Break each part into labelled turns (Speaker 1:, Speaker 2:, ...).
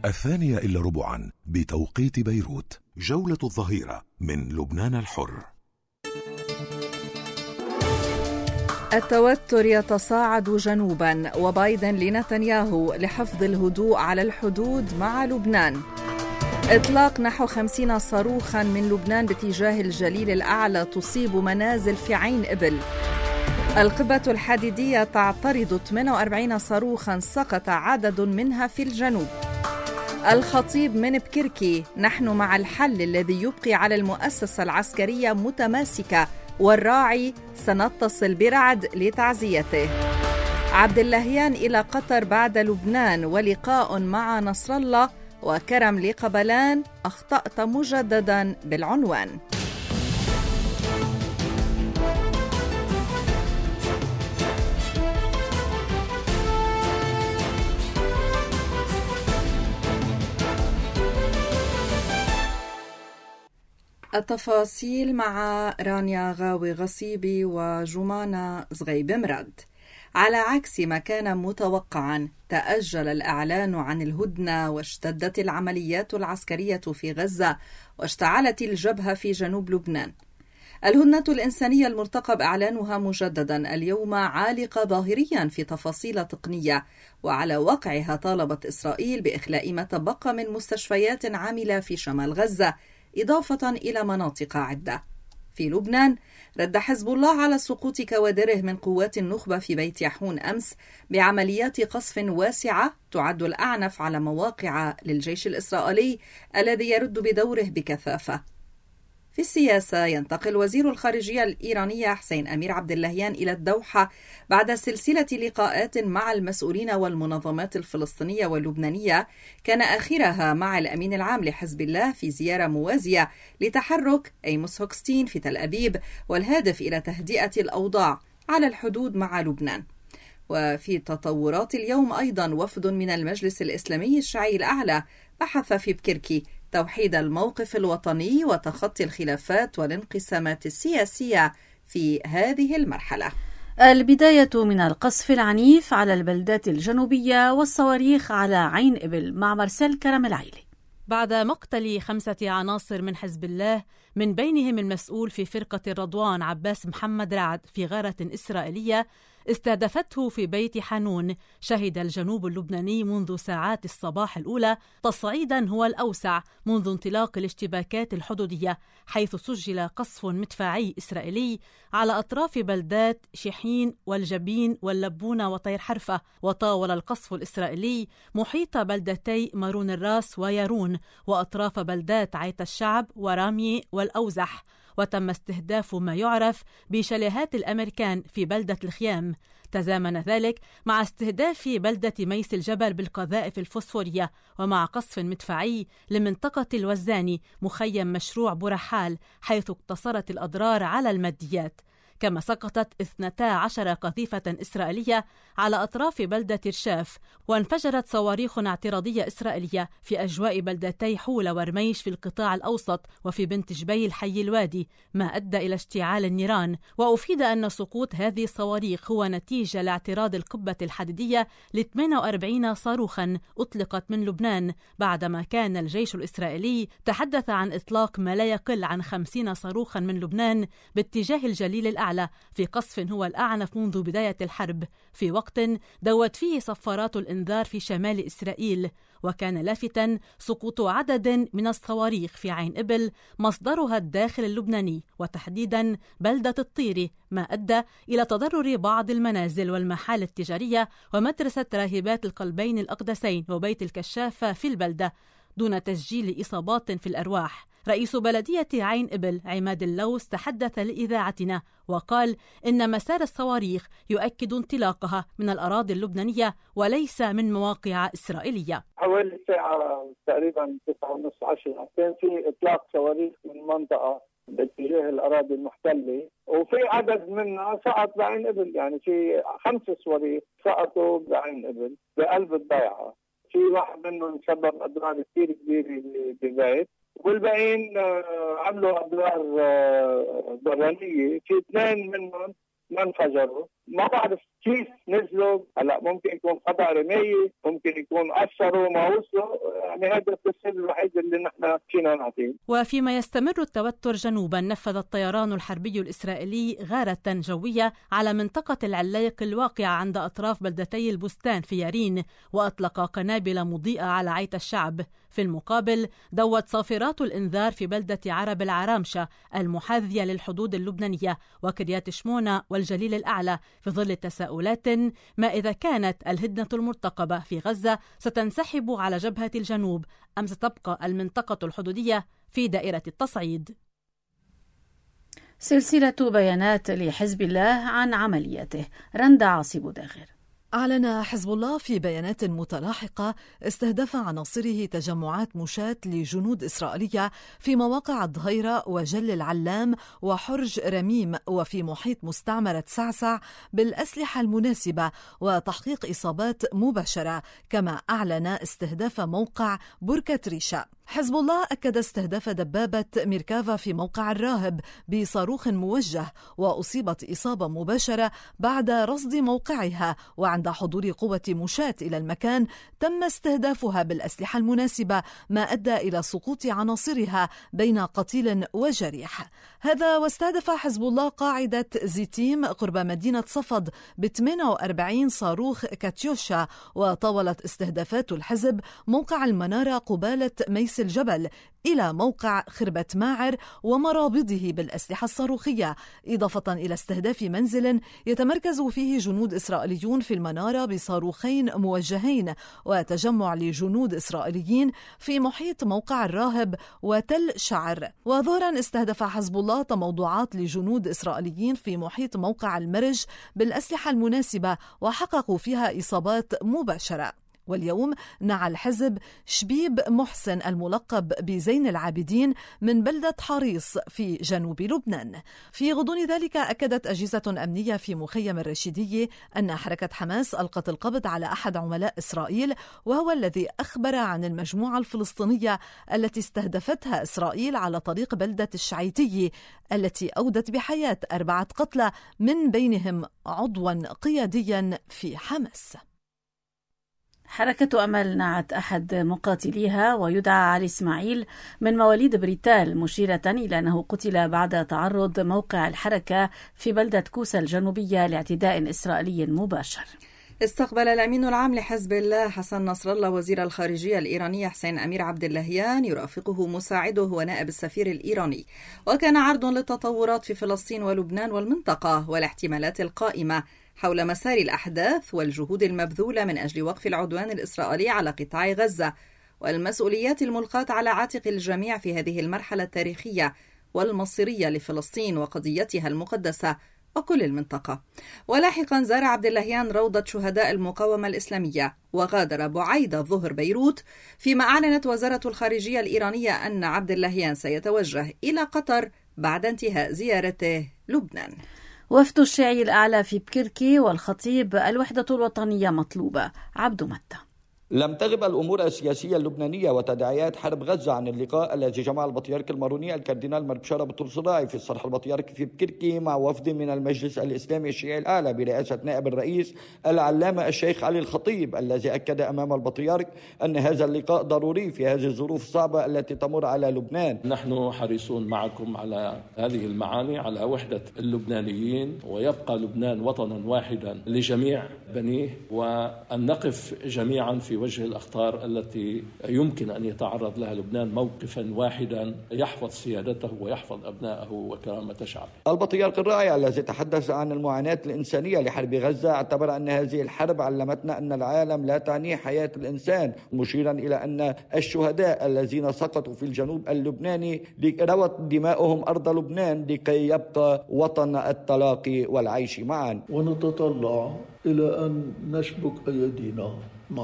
Speaker 1: 2:45 بتوقيت بيروت. جولة الظهيرة من لبنان الحر.
Speaker 2: التوتر يتصاعد جنوبا، وبايدن لنتنياهو لحفظ الهدوء على الحدود مع لبنان. إطلاق نحو 50 صاروخا من لبنان باتجاه الجليل الأعلى تصيب منازل في عين إبل. القبة الحديدية تعترض 48 صاروخا سقط عدد منها في الجنوب. الخطيب من بكركي: نحن مع الحل الذي يبقي على المؤسسة العسكرية متماسكة، والراعي سنتصل برعد لتعزيته. عبد اللهيان إلى قطر بعد لبنان، ولقاء مع نصر الله وكرم لقبلان: أخطأت مجددا بالعنوان. التفاصيل مع رانيا غاوي غصيبي وجمانة زغيب مراد. على عكس ما كان متوقعا، تأجل الإعلان عن الهدنة، واشتدت العمليات العسكرية في غزة، واشتعلت الجبهة في جنوب لبنان. الهدنة الإنسانية المرتقب إعلانها مجددا اليوم عالقة ظاهريا في تفاصيل تقنية، وعلى واقعها طالبت إسرائيل بإخلاء ما تبقى من مستشفيات عاملة في شمال غزة، إضافة إلى مناطق عدة. في لبنان، رد حزب الله على سقوط كوادره من قوات النخبة في بيت يحون أمس بعمليات قصف واسعة تعد الأعنف على مواقع للجيش الإسرائيلي الذي يرد بدوره بكثافة. في السياسة، ينتقل وزير الخارجية الإيرانية حسين أمير عبد اللهيان إلى الدوحة بعد سلسلة لقاءات مع المسؤولين والمنظمات الفلسطينية واللبنانية، كان آخرها مع الأمين العام لحزب الله في زيارة موازية لتحرك أيموس هوكستين في تل أبيب، والهادف إلى تهدئة الأوضاع على الحدود مع لبنان. وفي تطورات اليوم أيضا، وفد من المجلس الإسلامي الشيعي الأعلى بحث في بكركي توحيد الموقف الوطني وتخطي الخلافات والانقسامات السياسية في هذه المرحلة.
Speaker 3: البداية من القصف العنيف على البلدات الجنوبية والصواريخ على عين إبل مع مارسيل كرم العيلي.
Speaker 4: بعد مقتل 5 عناصر من حزب الله، من بينهم المسؤول في فرقة الرضوان عباس محمد رعد، في غارة إسرائيلية استهدفته في بيت حانون، شهد الجنوب اللبناني منذ ساعات الصباح الأولى تصعيدا هو الأوسع منذ انطلاق الاشتباكات الحدودية، حيث سجل قصف مدفعي إسرائيلي على أطراف بلدات شحين والجبين واللبونة وطير حرفة. وطاول القصف الإسرائيلي محيط بلدتي مارون الراس ويارون، وأطراف بلدات عيت الشعب ورامية والأوزح. وتم استهداف ما يعرف بشاليهات الأمريكان في بلدة الخيام. تزامن ذلك مع استهداف بلدة ميس الجبل بالقذائف الفوسفورية، ومع قصف مدفعي لمنطقة الوزاني مخيم مشروع برحال، حيث اقتصرت الأضرار على الماديات. كما سقطت 12 قذيفة إسرائيلية على أطراف بلدة رشاف، وانفجرت صواريخ اعتراضية إسرائيلية في أجواء بلدتي حولة ورميش في القطاع الأوسط وفي بنت جبيل حي الوادي، ما أدى إلى اشتعال النيران. وأفيد أن سقوط هذه الصواريخ هو نتيجة لاعتراض القبة الحديدية ل 48 صاروخا أطلقت من لبنان، بعدما كان الجيش الإسرائيلي تحدث عن إطلاق ما لا يقل عن 50 صاروخا من لبنان باتجاه الجليل الأعلى، في قصف هو الأعنف منذ بداية الحرب، في وقت دوت فيه صفارات الإنذار في شمال إسرائيل. وكان لافتا سقوط عدد من الصواريخ في عين إبل مصدرها الداخل اللبناني، وتحديدا بلدة الطيري، ما أدى إلى تضرر بعض المنازل والمحال التجارية ومدرسة راهبات القلبين الأقدسين وبيت الكشافة في البلدة، دون تسجيل إصابات في الأرواح. رئيس بلدية عين إبل عماد اللوز تحدث لإذاعتنا وقال إن مسار الصواريخ يؤكد انطلاقها من الأراضي اللبنانية وليس من مواقع إسرائيلية.
Speaker 5: حوالي الساعة تقريبا 9:30 كان في إطلاق صواريخ من منطقة باتجاه الأراضي المحتلة، وفي عدد منها سقط بعين إبل. يعني في 5 صواريخ سقطوا بعين إبل بقلب الضيعة. في واحد منهم سبب أضرار كثير كبيرة ببيت، والباقيين عملوا أضرار برانية. في 2 منهم ما انفجروا. ما بعرف كيف نزلوا. هلا ممكن يكون خطأ رماية، ممكن يكون أثروا ما وصلوا. يعني هذا التفسير الوحيد اللي نحن فينا نعطيه.
Speaker 4: وفيما يستمر التوتر جنوبا، نفذ الطيران الحربي الإسرائيلي غارة جوية على منطقة العلايق الواقعة عند أطراف بلدتي البستان في يارين، وأطلق قنابل مضيئة على عيت الشعب. في المقابل دوت صافرات الإنذار في بلدة عرب العرامشة المحاذية للحدود اللبنانية وكريات شمونة والجليل الأعلى في ظل تساؤلات ما إذا كانت الهدنة المرتقبة في غزة ستنسحب على جبهة الجنوب أم ستبقى المنطقة الحدودية في دائرة التصعيد.
Speaker 3: سلسلة بيانات لحزب الله عن عملياته. رندا عاصب داغر.
Speaker 6: أعلن حزب الله في بيانات متلاحقة استهداف عناصره تجمعات مشاة لجنود إسرائيلية في مواقع الظهيرة وجل العلام وحرج رميم وفي محيط مستعمرة سعسع بالأسلحة المناسبة وتحقيق إصابات مباشرة، كما أعلن استهداف موقع بركة ريشة. حزب الله أكد استهداف دبابة ميركافا في موقع الراهب بصاروخ موجه، وأصيبت إصابة مباشرة بعد رصد موقعها، وعند حضور قوة مشاة إلى المكان تم استهدافها بالأسلحة المناسبة، ما أدى إلى سقوط عناصرها بين قتيل وجريح. هذا واستهدف حزب الله قاعدة زيتيم قرب مدينة صفد ب 48 صاروخ كاتيوشا، وطاولت استهدافات الحزب موقع المنارة قبالة ميس الجبل إلى موقع خربة ماعر ومرابضه بالأسلحة الصاروخية، إضافة إلى استهداف منزل يتمركز فيه جنود إسرائيليون في المنارة بصاروخين موجهين، وتجمع لجنود إسرائيليين في محيط موقع الراهب وتل شعر. وظهرا استهدف حزب الله تموضعات لجنود إسرائيليين في محيط موقع المرج بالأسلحة المناسبة، وحققوا فيها إصابات مباشرة. واليوم نعى الحزب شبيب محسن الملقب بزين العابدين من بلدة حريص في جنوب لبنان. في غضون ذلك أكدت أجهزة أمنية في مخيم الرشيدية أن حركة حماس ألقت القبض على أحد عملاء إسرائيل، وهو الذي أخبر عن المجموعة الفلسطينية التي استهدفتها إسرائيل على طريق بلدة الشعيتية، التي أودت بحياة 4 قتلى من بينهم عضوا قياديا في حماس.
Speaker 3: حركة أمل نعت أحد مقاتليها ويدعى علي إسماعيل من مواليد بريتال، مشيرة إلى أنه قتل بعد تعرض موقع الحركة في بلدة كوسا الجنوبية لاعتداء إسرائيلي مباشر.
Speaker 2: استقبل الأمين العام لحزب الله حسن نصر الله وزير الخارجية الإيراني حسين أمير عبد اللهيان، يرافقه مساعده ونائب السفير الإيراني. وكان عرض للتطورات في فلسطين ولبنان والمنطقة والاحتمالات القائمة حول مسار الأحداث والجهود المبذولة من أجل وقف العدوان الإسرائيلي على قطاع غزة، والمسؤوليات الملقاة على عاتق الجميع في هذه المرحلة التاريخية والمصيرية لفلسطين وقضيتها المقدسة وكل المنطقة. ولاحقا زار عبد اللهيان روضة شهداء المقاومة الإسلامية وغادر بعيد ظهر بيروت، فيما أعلنت وزارة الخارجية الإيرانية أن عبد اللهيان سيتوجه إلى قطر بعد انتهاء زيارته لبنان.
Speaker 3: وفد الشيعي الأعلى في بكركي والخطيب الوحدة الوطنية مطلوبة. عبد متى.
Speaker 7: لم تغب الأمور السياسية اللبنانية وتداعيات حرب غزة عن اللقاء الذي جمع البطريرك الماروني الكاردينال مربشارة بطرسراي في الصرح البطريركي في بكركي مع وفد من المجلس الإسلامي الشيعي الأعلى برئاسة نائب الرئيس العلامة الشيخ علي الخطيب، الذي أكد أمام البطريرك أن هذا اللقاء ضروري في هذه الظروف الصعبة التي تمر على لبنان.
Speaker 8: نحن حريصون معكم على هذه المعاني، على وحدة اللبنانيين، ويبقى لبنان وطنا واحدا لجميع بنيه، وأن نقف جميعا في وجه الأخطار التي يمكن أن يتعرض لها لبنان موقفا واحدا يحفظ سيادته ويحفظ أبنائه وكرامة شعبه.
Speaker 7: البطريرك الراعي الذي تحدث عن المعاناة الإنسانية لحرب غزة اعتبر أن هذه الحرب علمتنا أن العالم لا تعنيه حياة الإنسان، مشيرا إلى أن الشهداء الذين سقطوا في الجنوب اللبناني روت دماؤهم أرض لبنان لكي يبقى وطن التلاقي والعيش معا.
Speaker 9: ونتطلع إلى أن نشبك أيدينا معا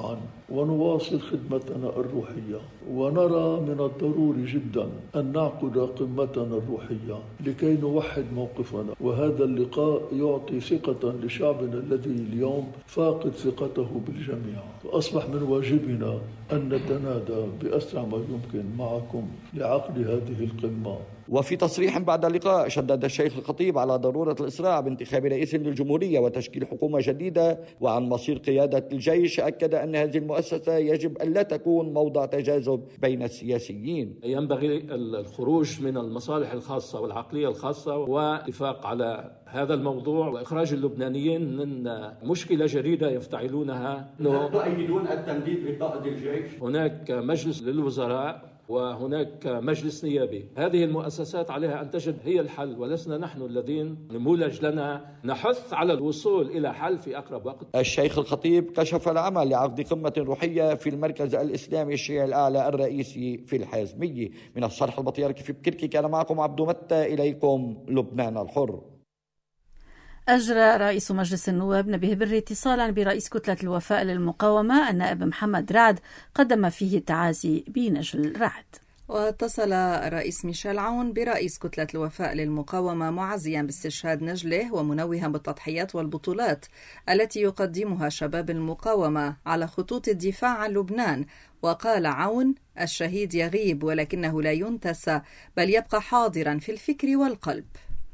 Speaker 9: ونواصل خدمتنا الروحية، ونرى من الضروري جدا أن نعقد قمتنا الروحية لكي نوحد موقفنا، وهذا اللقاء يعطي ثقة لشعبنا الذي اليوم فاقد ثقته بالجميع. فأصبح من واجبنا أن نتنادى بأسرع ما يمكن معكم لعقد هذه القمة.
Speaker 7: وفي تصريح بعد اللقاء شدد الشيخ الخطيب على ضرورة الإسراع بانتخاب رئيس للجمهورية وتشكيل حكومة جديدة، وعن مصير قيادة الجيش أكد أن هذه المؤسسة يجب أن لا تكون موضع تجاذب بين السياسيين.
Speaker 8: ينبغي الخروج من المصالح الخاصة والعقلية الخاصة والاتفاق على هذا الموضوع وإخراج اللبنانيين من مشكلة جديدة يفتعلونها.
Speaker 7: تؤيدون التمديد بقائد الجيش؟
Speaker 8: هناك مجلس للوزراء وهناك مجلس نيابي، هذه المؤسسات عليها أن تجد هي الحل، ولسنا نحن الذين نمولج لنا نحث على الوصول إلى حل في أقرب وقت.
Speaker 7: الشيخ الخطيب كشف العمل لعقد قمة روحية في المركز الإسلامي الشيعي الأعلى الرئيسي في الحازمية. من الصرح البطيركي في بكركي كان معكم عبدو متى، إليكم لبنان الحر.
Speaker 3: أجرى رئيس مجلس النواب نبيه بري اتصالا برئيس كتلة الوفاء للمقاومة النائب محمد رعد قدم فيه التعازي بنجل رعد.
Speaker 2: واتصل الرئيس ميشيل عون برئيس كتلة الوفاء للمقاومة معزيا باستشهاد نجله ومنوها بالتضحيات والبطولات التي يقدمها شباب المقاومة على خطوط الدفاع عن لبنان. وقال عون: الشهيد يغيب ولكنه لا ينتسى، بل يبقى حاضرا في الفكر والقلب.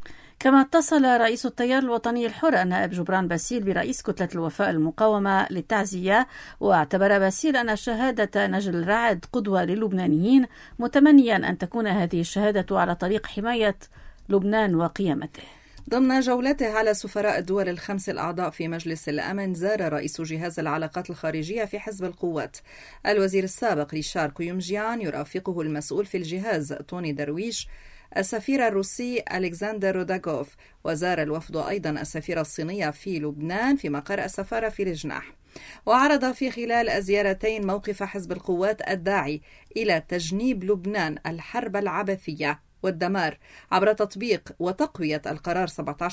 Speaker 3: كما اتصل رئيس التيار الوطني الحر النائب جبران باسيل برئيس كتلة الوفاء المقاومة للتعزية، واعتبر باسيل أن شهادة نجل رعد قدوة للبنانيين، متمنيا أن تكون هذه الشهادة على طريق حماية لبنان وقيمته.
Speaker 2: ضمن جولته على سفراء الدول الخمس الأعضاء في مجلس الأمن، زار رئيس جهاز العلاقات الخارجية في حزب القوات الوزير السابق ريشار كويومجيان، يرافقه المسؤول في الجهاز توني درويش، السفير الروسي ألكسندر روداغوف، وزار الوفد أيضا السفيرة الصينية في لبنان في مقر السفارة في الجناح. وعرض في خلال الزيارتين موقف حزب القوات الداعي إلى تجنيب لبنان الحرب العبثية والدمار عبر تطبيق وتقوية القرار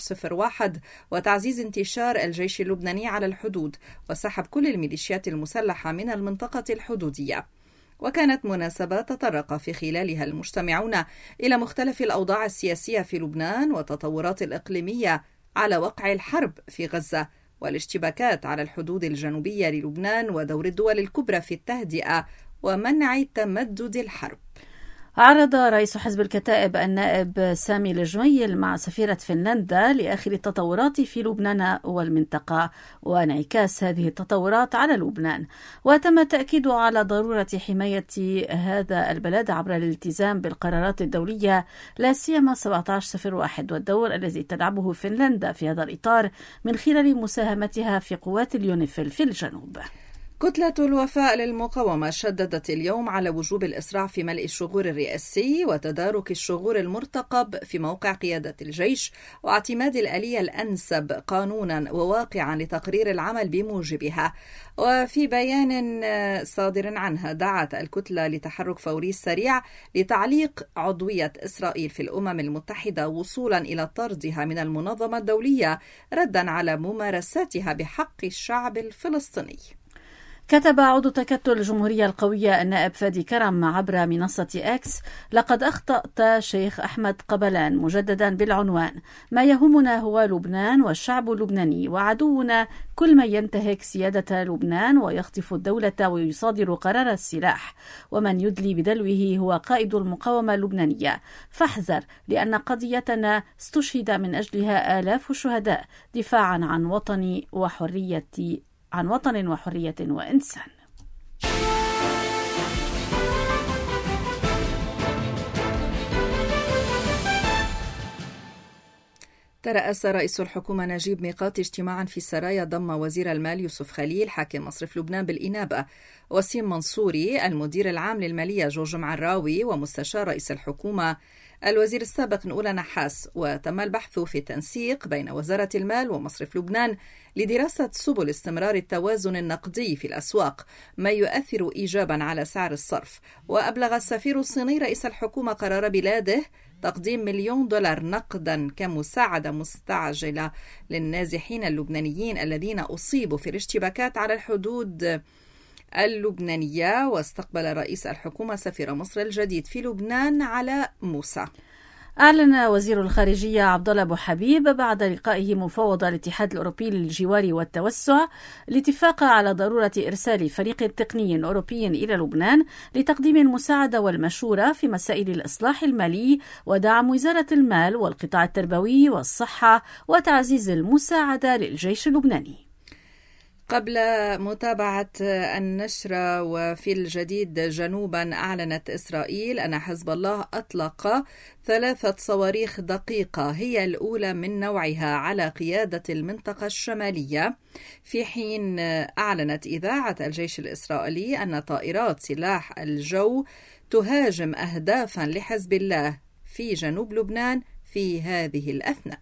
Speaker 2: 1701 وتعزيز انتشار الجيش اللبناني على الحدود وسحب كل الميليشيات المسلحة من المنطقة الحدودية. وكانت مناسبة تطرق في خلالها المجتمعون إلى مختلف الأوضاع السياسية في لبنان والتطورات الإقليمية على وقع الحرب في غزة والاشتباكات على الحدود الجنوبية للبنان ودور الدول الكبرى في التهدئة ومنع تمدد الحرب.
Speaker 3: عرض رئيس حزب الكتائب النائب سامي الجميل مع سفيرة فنلندا لآخر التطورات في لبنان والمنطقة وانعكاس هذه التطورات على لبنان، وتم التأكيد على ضرورة حماية هذا البلد عبر الالتزام بالقرارات الدولية، لا سيما 1701 والدور الذي تلعبه فنلندا في هذا الإطار من خلال مساهمتها في قوات اليونيفيل في الجنوب.
Speaker 2: كتلة الوفاء للمقاومة شددت اليوم على وجوب الإسراع في ملء الشغور الرئاسي وتدارك الشغور المرتقب في موقع قيادة الجيش واعتماد الآلية الأنسب قانونا وواقعا لتقرير العمل بموجبها. وفي بيان صادر عنها دعت الكتلة لتحرك فوري سريع لتعليق عضوية إسرائيل في الأمم المتحدة وصولا إلى طردها من المنظمة الدولية ردا على ممارساتها بحق الشعب الفلسطيني.
Speaker 3: كتب عضو تكتل الجمهورية القوية النائب فادي كرم عبر منصة إكس: لقد أخطأت شيخ أحمد قبلان، مجددا بالعنوان: ما يهمنا هو لبنان والشعب اللبناني، وعدونا كل من ينتهك سيادة لبنان ويخطف الدولة ويصادر قرار السلاح، ومن يدلي بدلوه هو قائد المقاومة اللبنانية، فاحذر، لأن قضيتنا استشهد من أجلها آلاف الشهداء دفاعا عن وطن وحرية وإنسان.
Speaker 2: ترأس رئيس الحكومة نجيب ميقاتي اجتماعا في السرايا ضم وزير المال يوسف خليل حاكم مصرف لبنان بالإنابة، وسيم منصوري المدير العام للمالية جورج معراوي، ومستشار رئيس الحكومة الوزير السابق نقول نحاس. وتم البحث في التنسيق بين وزارة المال ومصرف لبنان لدراسة سبل استمرار التوازن النقدي في الأسواق، ما يؤثر إيجابا على سعر الصرف. وأبلغ السفير الصيني رئيس الحكومة قرار بلاده تقديم $1 مليون نقدا كمساعدة مستعجلة للنازحين اللبنانيين الذين أصيبوا في الاشتباكات على الحدود اللبنانية. واستقبل رئيس الحكومة سفير مصر الجديد في لبنان علاء موسى.
Speaker 3: أعلن وزير الخارجية عبد الله أبو حبيب بعد لقائه مفوض الاتحاد الأوروبي للجوار والتوسع الاتفاق على ضرورة إرسال فريق تقني أوروبي إلى لبنان لتقديم المساعدة والمشورة في مسائل الإصلاح المالي ودعم وزارة المال والقطاع التربوي والصحة وتعزيز المساعدة للجيش اللبناني.
Speaker 2: قبل متابعة النشر وفي الجديد جنوبا، أعلنت إسرائيل أن حزب الله أطلق 3 صواريخ دقيقة هي الأولى من نوعها على قيادة المنطقة الشمالية، في حين أعلنت إذاعة الجيش الإسرائيلي أن طائرات سلاح الجو تهاجم أهدافا لحزب الله في جنوب لبنان في هذه الأثناء.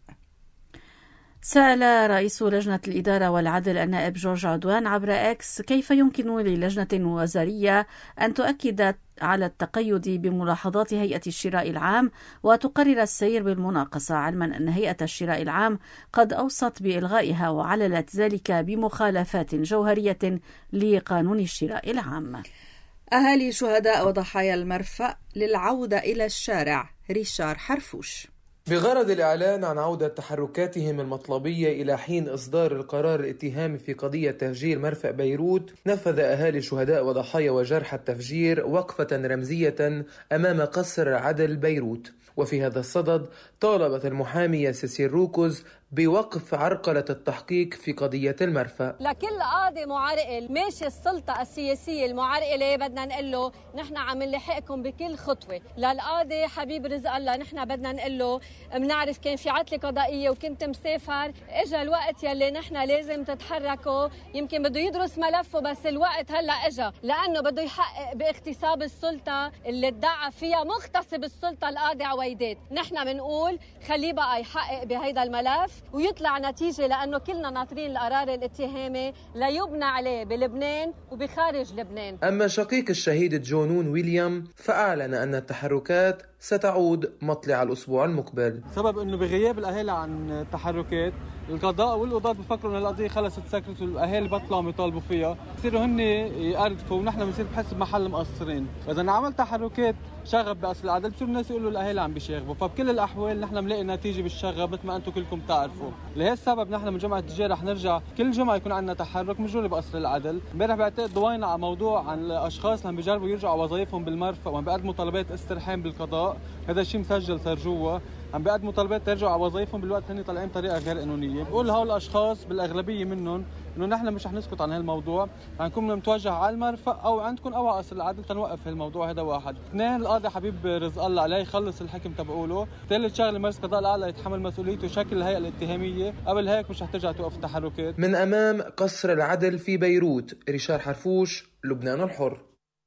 Speaker 3: سأل رئيس لجنة الإدارة والعدل النائب جورج عدوان عبر إكس كيف يمكن للجنة وزارية أن تؤكد على التقيد بملاحظات هيئة الشراء العام وتقرر السير بالمناقصة، علما أن هيئة الشراء العام قد أوصت بإلغائها وعللت ذلك بمخالفات جوهرية لقانون الشراء العام.
Speaker 2: أهالي شهداء وضحايا المرفأ للعودة إلى الشارع. ريشار حرفوش.
Speaker 10: بغرض الإعلان عن عودة تحركاتهم المطلبية إلى حين إصدار القرار الاتهامي في قضية تفجير مرفأ بيروت، نفذ أهالي شهداء وضحايا وجرحى التفجير وقفة رمزية أمام قصر عدل بيروت. وفي هذا الصدد طالبت المحامية سيسير روكوز بوقف عرقلة التحقيق في قضية المرفأ.
Speaker 11: لكل قاضي معرقل ماشي السلطة السياسية المعرقلة بدنا نقول له نحن عم نلحقكم بكل خطوة. للقاضي حبيب رزق الله نحن بدنا نقول له بنعرف كان في عطلة قضائية وكنت مسافر، اجى الوقت يلي نحن لازم تتحركوا. يمكن بده يدرس ملفه بس الوقت هلا اجى، لأنه بده يحقق باغتصاب السلطة اللي ادعى فيها مغتصب السلطة القاضي عويدات. نحن بنقول خليه بقى يحقق بهيدا الملف ويطلع نتيجة، لأنه كلنا ناطرين القرار الاتهامي ليبنى عليه بلبنان وبخارج لبنان.
Speaker 10: أما شقيق الشهيد جونون ويليام فأعلن أن التحركات ستعود مطلع الأسبوع المقبل.
Speaker 12: سبب أنه بغياب الأهالي عن التحركات، القضاء والقضاة بفكروا أن القضية خلصت سكرت والأهالي بطلعوا يطالبوا فيها، بصيروا هن يقرفوا ونحن بنصير بحس بمحل مقصرين. إذا عمل تحركات شغب بأصل العدل بصيروا الناس يقولوا الأهالي عم بيشاغبوا، فبكل الأحوال نحن بنلاقي نتيجة بالشغب مثل ما أنتم كلكم تعرفوا. لهذا السبب نحن من جمعة التجارة رح نرجع كل جمعة يكون عندنا تحرك مجري بقصر العدل. امبارح بعتقد ضوينا على موضوع عن الأشخاص اللي عم بيجربوا يرجعوا وظائفهم بالمرفأ وعم بيقدموا طلبات استرحام بالقضاء، هذا الشيء مسجل صار جوا، عم بيقدموا طلبات يرجعوا على وظائفهم بالوقت هن طالعين بطريقه غير قانونيه. بقول هول الاشخاص بالاغلبيه منهم انه نحن مش رح نسكت عن هالموضوع، رح نكون متوجه على المرفأ او عندكم او على قصر العدل تنوقف هالموضوع. هذا واحد. اثنين، القاضي حبيب رزق الله عليه يخلص الحكم تبعوله. ثالث شغله، مجلس القضاء الاعلى يتحمل مسؤوليته شكل الهيئه الاتهاميه، قبل هيك مش رح ترجع توقف التحركات.
Speaker 10: من امام قصر العدل في بيروت، ريشار حرفوش، لبنان الحر.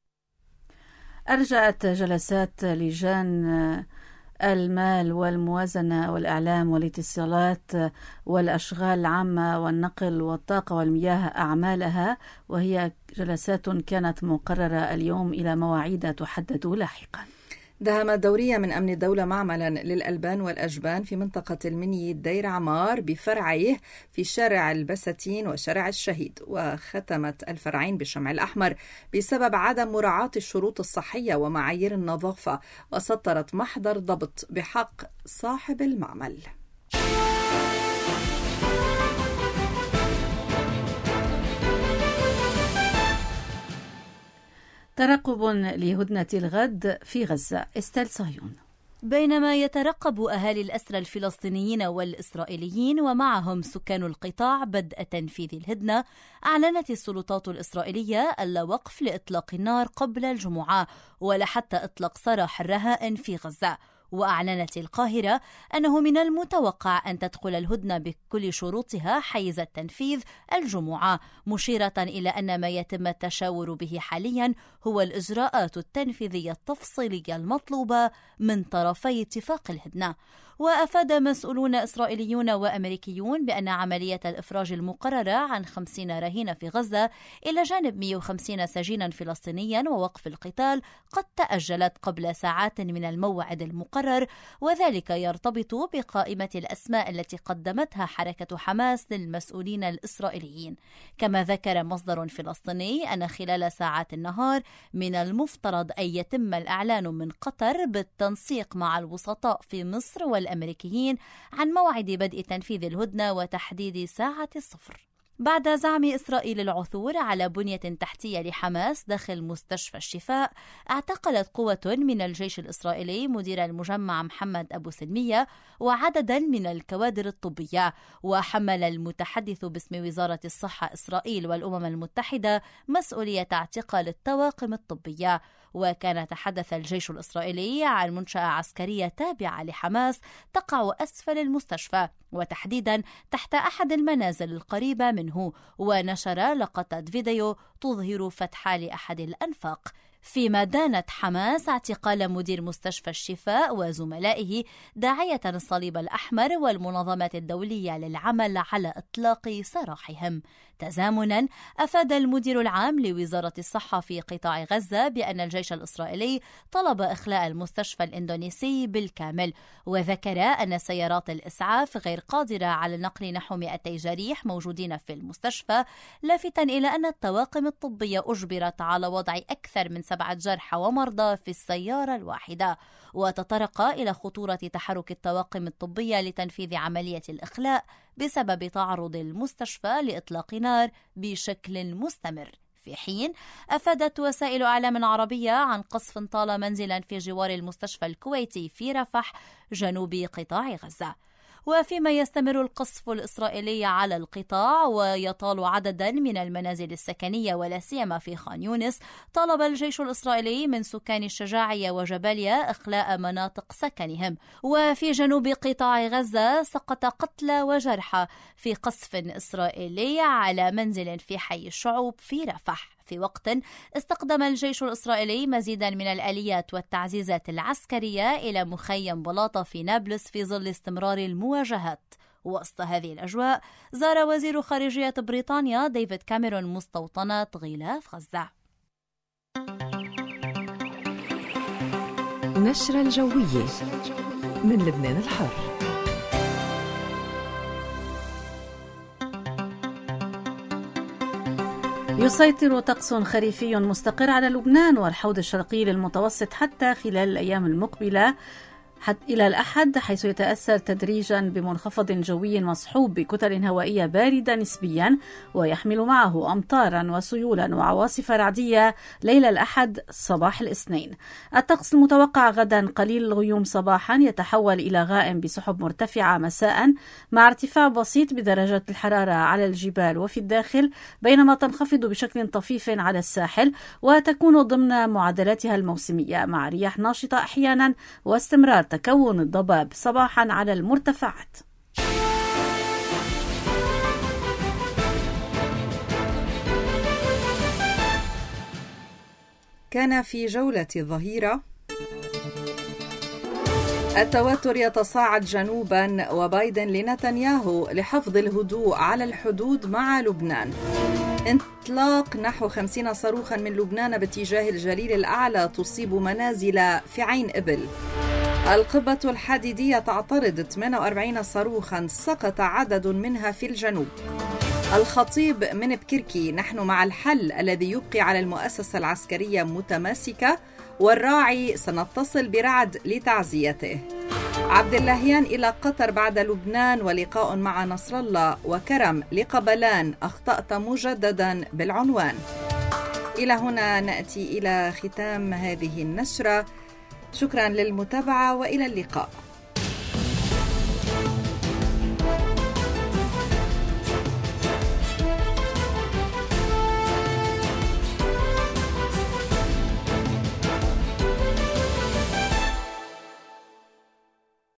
Speaker 3: أرجعت جلسات لجان المال والموازنة والإعلام والاتصالات والأشغال العامة والنقل والطاقة والمياه أعمالها، وهي جلسات كانت مقررة اليوم إلى مواعيد تحدد لاحقا.
Speaker 2: دهمت دورية من أمن الدولة معملا للألبان والأجبان في منطقة المني دير عمار بفرعيه في شارع البساتين وشارع الشهيد، وختمت الفرعين بالشمع الأحمر بسبب عدم مراعاة الشروط الصحية ومعايير النظافة، وسطرت محضر ضبط بحق صاحب المعمل.
Speaker 3: ترقب لهدنة الغد في غزة. استيل صهيون.
Speaker 13: بينما يترقب أهالي الأسرى الفلسطينيين والإسرائيليين ومعهم سكان القطاع بدء تنفيذ الهدنة، أعلنت السلطات الإسرائيلية الوقف لإطلاق النار قبل الجمعة ولا حتى إطلاق سراح الرهائن في غزة. وأعلنت القاهرة أنه من المتوقع أن تدخل الهدنة بكل شروطها حيز التنفيذ الجمعة، مشيرة إلى أن ما يتم التشاور به حاليا هو الإجراءات التنفيذية التفصيلية المطلوبة من طرفي اتفاق الهدنة. وأفاد مسؤولون إسرائيليون وأمريكيون بأن عملية الإفراج المقررة عن 50 رهينة في غزة إلى جانب 150 سجينا فلسطينيا ووقف القتال قد تأجلت قبل ساعات من الموعد المقرر المقرر، وذلك يرتبط بقائمة الأسماء التي قدمتها حركة حماس للمسؤولين الإسرائيليين. كما ذكر مصدر فلسطيني أن خلال ساعات النهار من المفترض أن يتم الإعلان من قطر بالتنسيق مع الوسطاء في مصر والأمريكيين عن موعد بدء تنفيذ الهدنة وتحديد ساعة الصفر. بعد زعم إسرائيل العثور على بنية تحتية لحماس داخل مستشفى الشفاء، اعتقلت قوة من الجيش الإسرائيلي مدير المجمع محمد أبو سلمية وعددا من الكوادر الطبية. وحمل المتحدث باسم وزارة الصحة إسرائيل والأمم المتحدة مسؤولية اعتقال الطواقم الطبية. وكان تحدث الجيش الإسرائيلي عن منشأة عسكرية تابعة لحماس تقع أسفل المستشفى، وتحديدا تحت أحد المنازل القريبة منه، ونشر لقطة فيديو تظهر فتحة لأحد الأنفاق. فيما دانت حماس اعتقال مدير مستشفى الشفاء وزملائه، داعية الصليب الأحمر والمنظمات الدولية للعمل على إطلاق سراحهم. تزامنا أفاد المدير العام لوزارة الصحة في قطاع غزة بأن الجيش الإسرائيلي طلب إخلاء المستشفى الإندونيسي بالكامل، وذكر أن سيارات الإسعاف غير قادرة على نقل نحو 200 جريح موجودين في المستشفى، لافتا إلى أن الطواقم الطبية أجبرت على وضع أكثر من 7 جرحى ومرضى في السيارة الواحدة. وتطرق إلى خطورة تحرك الطواقم الطبية لتنفيذ عملية الإخلاء بسبب تعرض المستشفى لإطلاق نار بشكل مستمر. في حين أفادت وسائل إعلام عربية عن قصف طال منزلا في جوار المستشفى الكويتي في رفح جنوب قطاع غزة. وفيما يستمر القصف الإسرائيلي على القطاع ويطال عددا من المنازل السكنية ولا سيما في خان يونس، طلب الجيش الإسرائيلي من سكان الشجاعية وجباليا إخلاء مناطق سكنهم. وفي جنوب قطاع غزة سقط قتلى وجرحى في قصف إسرائيلي على منزل في حي الشعوب في رفح، في وقت استخدم الجيش الإسرائيلي مزيدا من الآليات والتعزيزات العسكرية إلى مخيم بلاطة في نابلس في ظل استمرار المواجهات. وسط هذه الأجواء زار وزير خارجية بريطانيا ديفيد كاميرون مستوطنة غلاف غزة.
Speaker 6: نشرة الجوية من لبنان الحر.
Speaker 3: يسيطر طقس خريفي مستقر على لبنان والحوض الشرقي للمتوسط حتى خلال الأيام المقبلة إلى الأحد، حيث يتأثر تدريجا بمنخفض جوي مصحوب بكتل هوائية باردة نسبيا، ويحمل معه أمطارا وسيولا وعواصف رعدية ليل الأحد صباح الاثنين. الطقس المتوقع غدا قليل الغيوم صباحا، يتحول إلى غائم بسحب مرتفعة مساء، مع ارتفاع بسيط بدرجات الحرارة على الجبال وفي الداخل، بينما تنخفض بشكل طفيف على الساحل وتكون ضمن معدلاتها الموسمية، مع رياح ناشطة أحيانا واستمرار تكون الضباب صباحا على المرتفعات.
Speaker 2: كان في جولة الظهيرة التوتر يتصاعد جنوبا، وبايدن لنتنياهو لحفظ الهدوء على الحدود مع لبنان. انطلاق نحو 50 صاروخا من لبنان باتجاه الجليل الأعلى تصيب منازل في عين إبل. القبة الحديدية تعترض 48 صاروخا سقط عدد منها في الجنوب. الخطيب من بكركي: نحن مع الحل الذي يبقي على المؤسسة العسكرية متماسكة، والراعي سنتصل برعد لتعزيته. عبد اللهيان إلى قطر بعد لبنان ولقاء مع نصر الله، وكرم لقبلان: أخطأت مجددا بالعنوان. إلى هنا نأتي إلى ختام هذه النشرة. شكرا للمتابعة وإلى اللقاء.